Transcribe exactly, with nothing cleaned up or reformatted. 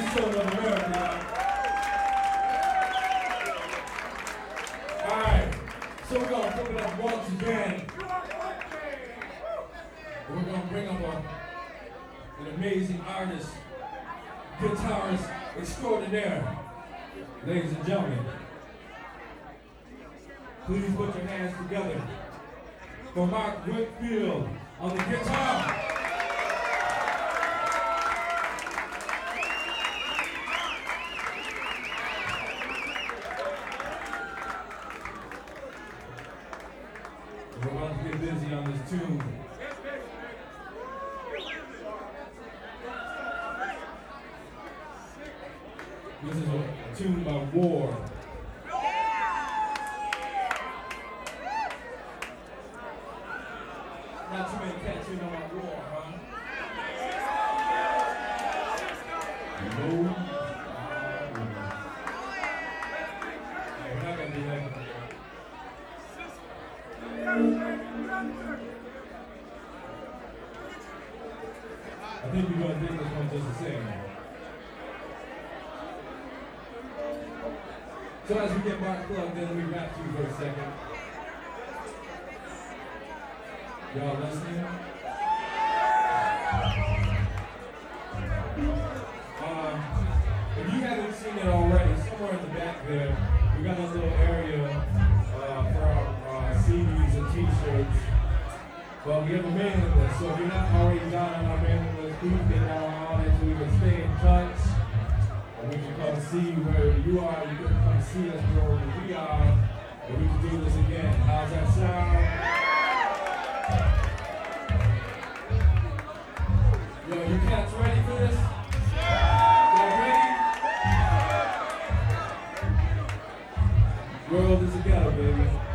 Keystone of America. All right, so we're gonna flip it up once again. We're gonna bring up a, an amazing artist, guitarist extraordinaire, ladies and gentlemen. Please put your hands together for Mark Whitfield on the guitar. We're about to get busy on this tune. This is a, a tune about war. Not too many cats who know about war, huh? No. Hey, we're not gonna do that. I think we're gonna do this one just the same. So as we get Mark plugged in, we rap to you for a second. Y'all listening? Uh, if you haven't seen it already, somewhere in the back there, we got a little area uh, for our uh, C Ds and T-shirts. Well, we have a mailing list, so if you're not already down on our mailing list, please get down on it so we can stay in touch. Or we can come see you wherever you are. You can come see us wherever we are. And we can do this again. How's that sound? Yo, you cats ready for this? Y'all ready? World is a ghetto, baby.